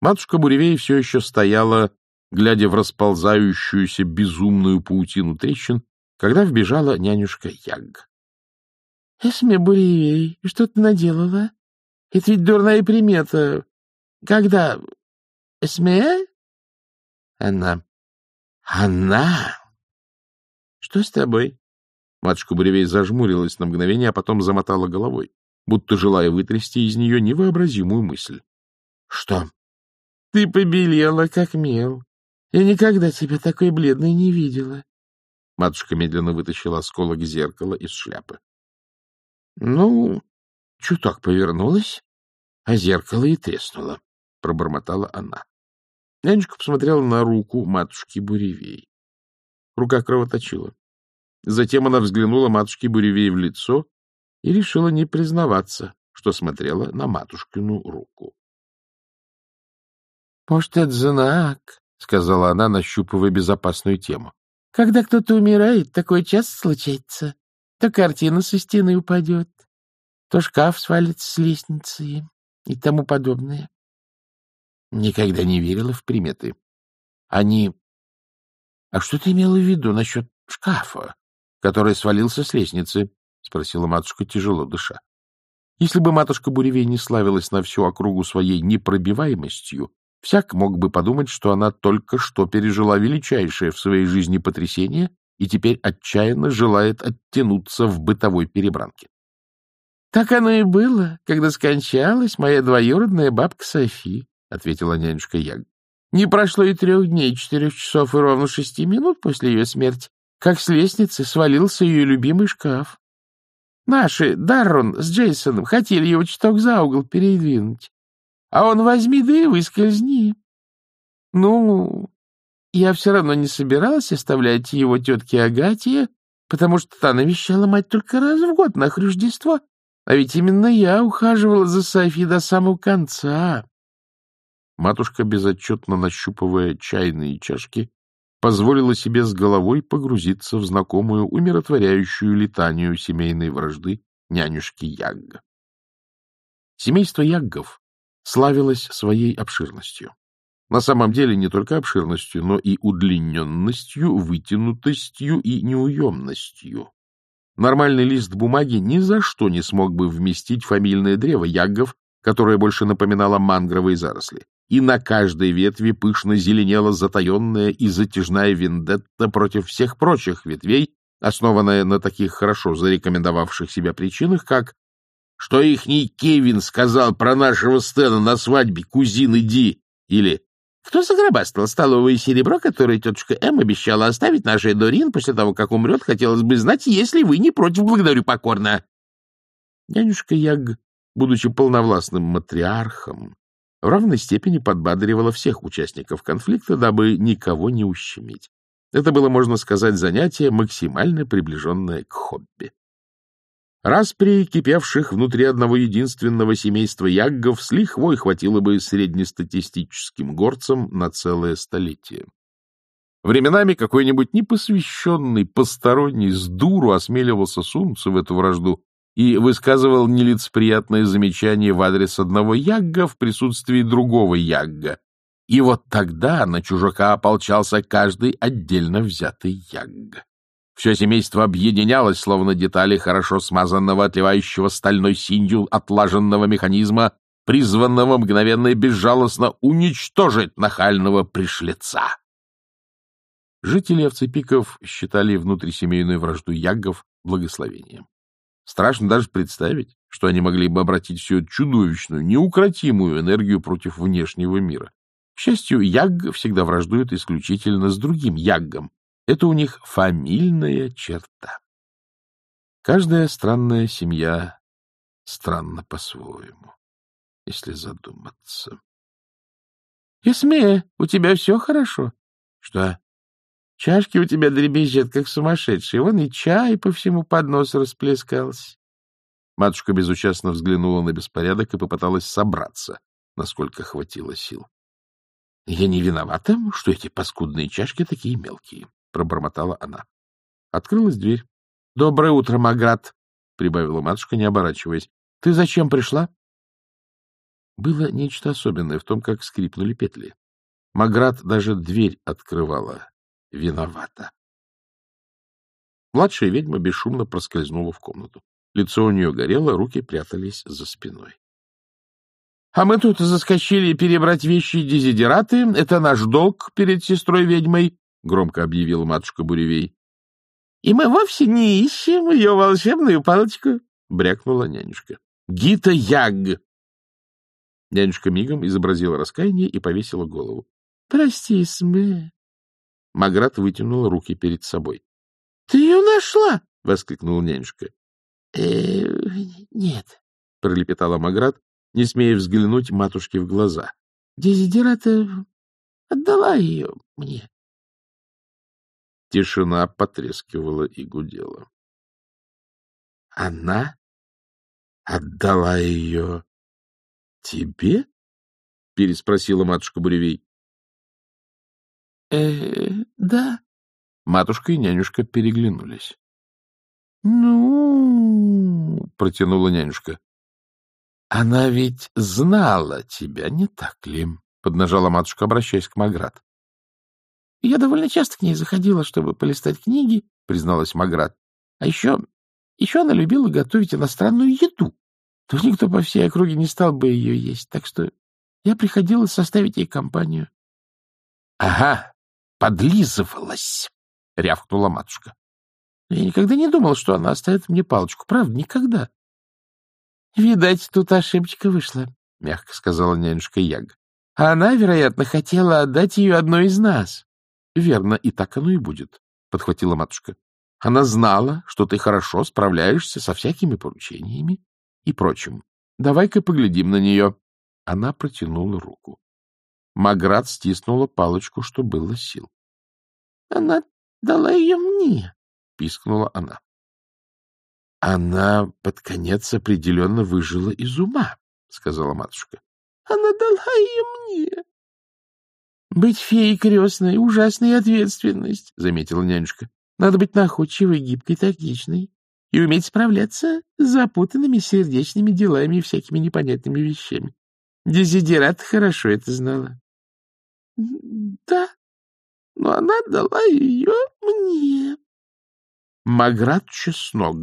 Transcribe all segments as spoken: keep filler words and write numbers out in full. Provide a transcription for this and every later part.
Матушка Буревей все еще стояла, глядя в расползающуюся безумную паутину трещин, когда вбежала нянюшка Яг. — Эсме, Буревей, что ты наделала? Это ведь дурная примета. Когда? Эсме? Она. Она? Что с тобой? Матушка Буревей зажмурилась на мгновение, а потом замотала головой, будто желая вытрясти из нее невообразимую мысль. — Что? — Ты побелела, как мел. Я никогда тебя такой бледной не видела. Матушка медленно вытащила осколок зеркала из шляпы. — Ну, чуток повернулась, а зеркало и треснуло, — пробормотала она. Нянюшка посмотрела на руку матушки Буревей. Рука кровоточила. Затем она взглянула матушке Буревей в лицо и решила не признаваться, что смотрела на матушкину руку. — Может, это знак, — сказала она, нащупывая безопасную тему. — Когда кто-то умирает, такое часто случается. То картина со стены упадет, то шкаф свалится с лестницы и тому подобное. Никогда не верила в приметы. Они... — А что ты имела в виду насчет шкафа, который свалился с лестницы? — спросила матушка, тяжело дыша. Если бы матушка Буревей не славилась на всю округу своей непробиваемостью, всяк мог бы подумать, что она только что пережила величайшее в своей жизни потрясение и теперь отчаянно желает оттянуться в бытовой перебранке. — Так оно и было, когда скончалась моя двоюродная бабка Софи, — ответила нянюшка Яг. — Не прошло и трех дней, четырех часов и ровно шести минут после ее смерти, как с лестницы свалился ее любимый шкаф. Наши, Даррон с Джейсоном, хотели его чуток за угол передвинуть. А он возьми да и выскользни. Ну, я все равно не собиралась оставлять его тетке Агатье, потому что та навещала мать только раз в год на их Рождество, а ведь именно я ухаживала за Софи до самого конца. Матушка, безотчетно нащупывая чайные чашки, позволила себе с головой погрузиться в знакомую умиротворяющую летанию семейной вражды нянюшки Яг. Семейство Яггов славилось своей обширностью. На самом деле не только обширностью, но и удлиненностью, вытянутостью и неуемностью. Нормальный лист бумаги ни за что не смог бы вместить фамильное древо Яггов, которое больше напоминало мангровые заросли. И на каждой ветви пышно зеленела затаенная и затяжная вендетта против всех прочих ветвей, основанная на таких хорошо зарекомендовавших себя причинах, как «Что ихний Кевин сказал про нашего Стэна на свадьбе кузины Ди?» или «Кто загробастал столовое серебро, которое тетушка М обещала оставить нашей Дорин после того, как умрет, хотелось бы знать, если вы не против, благодарю покорно». Нянюшка Яг, будучи полновластным матриархом, в равной степени подбадривала всех участников конфликта, дабы никого не ущемить. Это было, можно сказать, занятие, максимально приближенное к хобби. Распри, кипевших внутри одного единственного семейства Яггов, с лихвой хватило бы среднестатистическим горцам на целое столетие. Временами какой-нибудь непосвященный посторонний с дуру осмеливался сунуться в эту вражду и высказывал нелицеприятные замечания в адрес одного Ягга в присутствии другого Ягга. И вот тогда на чужака ополчался каждый отдельно взятый Ягг. Все семейство объединялось, словно детали хорошо смазанного, отливающего стальной синью отлаженного механизма, призванного мгновенно и безжалостно уничтожить нахального пришлеца. Жители Овцепиков считали внутрисемейную вражду Яггов благословением. Страшно даже представить, что они могли бы обратить всю эту чудовищную, неукротимую энергию против внешнего мира. К счастью, Ягг всегда враждует исключительно с другим Яггом. Это у них фамильная черта. Каждая странная семья странна по-своему, если задуматься. — Эсме, у тебя все хорошо? — Что? — Чашки у тебя дребезжат, как сумасшедшие. Вон и чай по всему подносу расплескался. Матушка безучастно взглянула на беспорядок и попыталась собраться, насколько хватило сил. — Я не виновата, что эти паскудные чашки такие мелкие, — пробормотала она. Открылась дверь. — Доброе утро, Маград, — прибавила матушка, не оборачиваясь. — Ты зачем пришла? Было нечто особенное в том, как скрипнули петли. Маград даже дверь открывала. Виновата. Младшая ведьма бесшумно проскользнула в комнату. Лицо у нее горело, руки прятались за спиной. — А мы тут заскочили перебрать вещи дезидераты. Это наш долг перед сестрой-ведьмой, — громко объявила матушка Буревей. — И мы вовсе не ищем ее волшебную палочку, — брякнула нянюшка. — Гита Яг! Нянюшка мигом изобразила раскаяние и повесила голову. — Прости, Сме. Маград вытянула руки перед собой. — Ты ее нашла? — воскликнула нянюшка. «Э, — Нет, — пролепетала Маград, не смея взглянуть матушке в глаза. — Дезидерата отдала ее мне. Тишина потрескивала и гудела. — Она отдала ее тебе? — переспросила матушка Буревей. — Э, да. Матушка и нянюшка переглянулись. — Ну, — протянула нянюшка. — Она ведь знала тебя, не так ли? — поднажала матушка, обращаясь к Маград. — Я довольно часто к ней заходила, чтобы полистать книги, — призналась Маград. — А еще, еще она любила готовить иностранную еду. То никто по всей округе не стал бы ее есть, так что я приходила составить ей компанию. — Ага, подлизывалась, — рявкнула матушка. Я никогда не думал, что она оставит мне палочку. Правда, никогда. — Видать, тут ошибочка вышла, — мягко сказала нянюшка Яг. — А она, вероятно, хотела отдать ее одной из нас. — Верно, и так оно и будет, — подхватила матушка. — Она знала, что ты хорошо справляешься со всякими поручениями и прочим. Давай-ка поглядим на нее. Она протянула руку. Маград стиснула палочку, что было сил. — Она дала ее мне, — пискнула она. — Она под конец определенно выжила из ума, — сказала матушка. — Она дала ее мне. — Быть феей крестной — ужасная ответственность, — заметила нянюшка. — Надо быть находчивой, гибкой, тактичной и уметь справляться с запутанными сердечными делами и всякими непонятными вещами. Дезидерат хорошо это знала. — Да, но она дала ее мне. Маград Чеснок,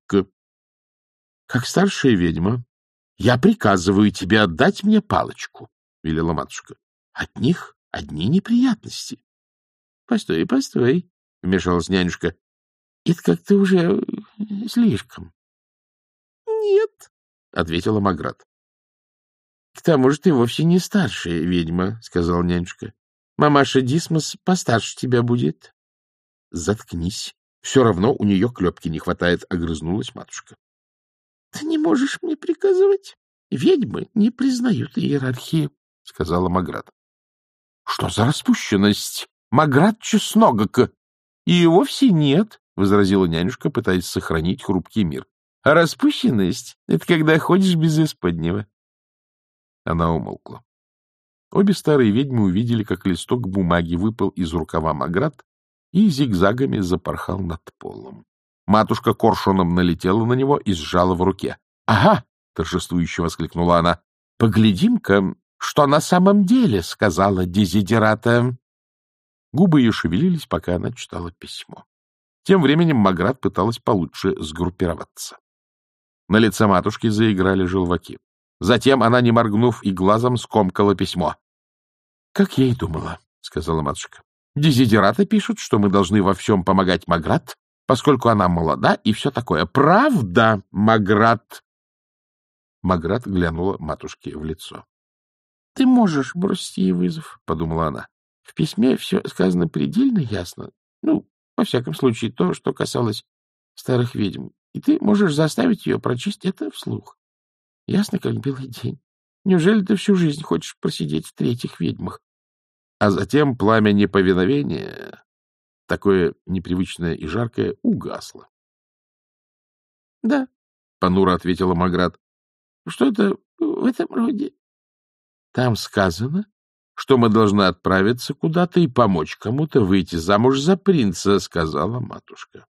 как старшая ведьма, я приказываю тебе отдать мне палочку, — велела матушка. От них одни неприятности. — Постой, постой, — вмешалась нянюшка. — Это как-то уже слишком. — Нет, — ответила Маград. — К тому же ты вовсе не старшая ведьма, — сказала нянюшка. — Мамаша Дисмос постарше тебя будет. — Заткнись. Все равно у нее клепки не хватает, — огрызнулась матушка. — Ты не можешь мне приказывать. Ведьмы не признают иерархии, — сказала Маград. — Что за распущенность? Маград Чесногок. — И вовсе нет, — возразила нянюшка, пытаясь сохранить хрупкий мир. — А распущенность — это когда ходишь без исподнего. Она умолкла. Обе старые ведьмы увидели, как листок бумаги выпал из рукава Маград и зигзагами запорхал над полом. Матушка коршуном налетела на него и сжала в руке. — Ага! — торжествующе воскликнула она. — Поглядим-ка, что на самом деле сказала дезидерата. Губы ее шевелились, пока она читала письмо. Тем временем Маград пыталась получше сгруппироваться. На лице матушки заиграли желваки. Затем она, не моргнув и глазом, скомкала письмо. — Как я и думала, — сказала матушка. Дезидераты пишут, что мы должны во всем помогать Маград, поскольку она молода и все такое. Правда, Маград? Маград глянула матушке в лицо. — Ты можешь бросить ей вызов, — подумала она. — В письме все сказано предельно ясно. Ну, во всяком случае, то, что касалось старых ведьм. И ты можешь заставить ее прочесть это вслух. Ясно, как белый день. Неужели ты всю жизнь хочешь просидеть в третьих ведьмах? А затем пламя неповиновения, такое непривычное и жаркое, угасло. — Да, — понуро ответила Маград. — Что-то в этом роде. — Там сказано, что мы должны отправиться куда-то и помочь кому-то выйти замуж за принца, — сказала матушка.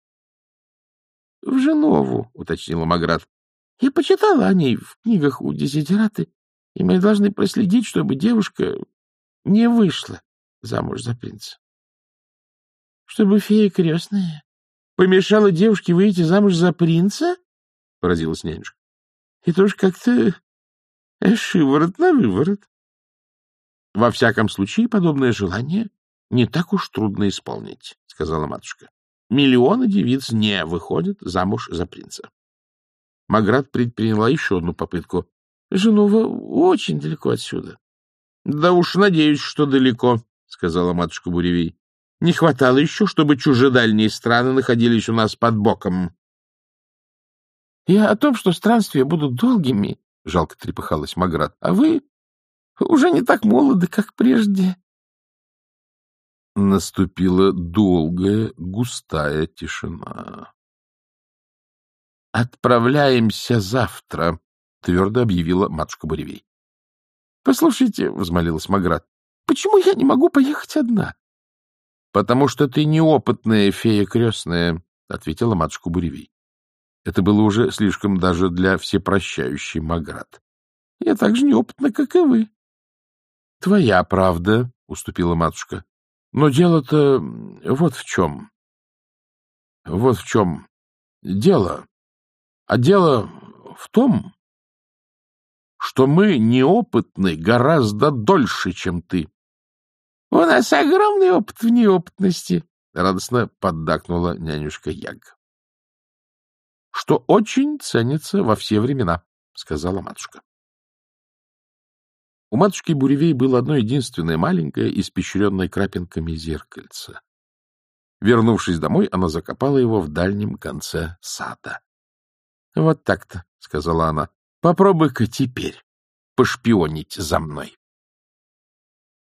— В Женову, — уточнила Маград. — Я почитала о ней в книгах у дезидераты И мы должны проследить, чтобы девушка не вышла замуж за принца. Чтобы фея крестная помешала девушке выйти замуж за принца? — поразилась нянюшка. — Это уж как-то шиворот на выворот. — Во всяком случае, подобное желание не так уж трудно исполнить, — сказала матушка. — Миллионы девиц не выходят замуж за принца. Маград предприняла еще одну попытку. — Женува очень далеко отсюда. — Да уж надеюсь, что далеко, — сказала матушка Буревей. — Не хватало еще, чтобы чужедальние страны находились у нас под боком. — Я о том, что странствия будут долгими, — жалко трепыхалась Маград, — а вы уже не так молоды, как прежде. Наступила долгая, густая тишина. — Отправляемся завтра, — твердо объявила матушка Буревей. — Послушайте, — взмолилась Маград, — почему я не могу поехать одна? — Потому что ты неопытная фея крестная, — ответила матушка Буревей. Это было уже слишком даже для всепрощающей Маград. — Я так же неопытна, как и вы. — Твоя правда, — уступила матушка. — Но дело-то вот в чем. Вот в чем дело. А дело в том, что мы неопытны гораздо дольше, чем ты. — У нас огромный опыт в неопытности, — радостно поддакнула нянюшка Яг. — Что очень ценится во все времена, — сказала матушка. У матушки Буревей было одно единственное маленькое, испещренное крапинками зеркальце. Вернувшись домой, она закопала его в дальнем конце сада. — Вот так-то, — сказала она. — Попробуй-ка теперь пошпионить за мной.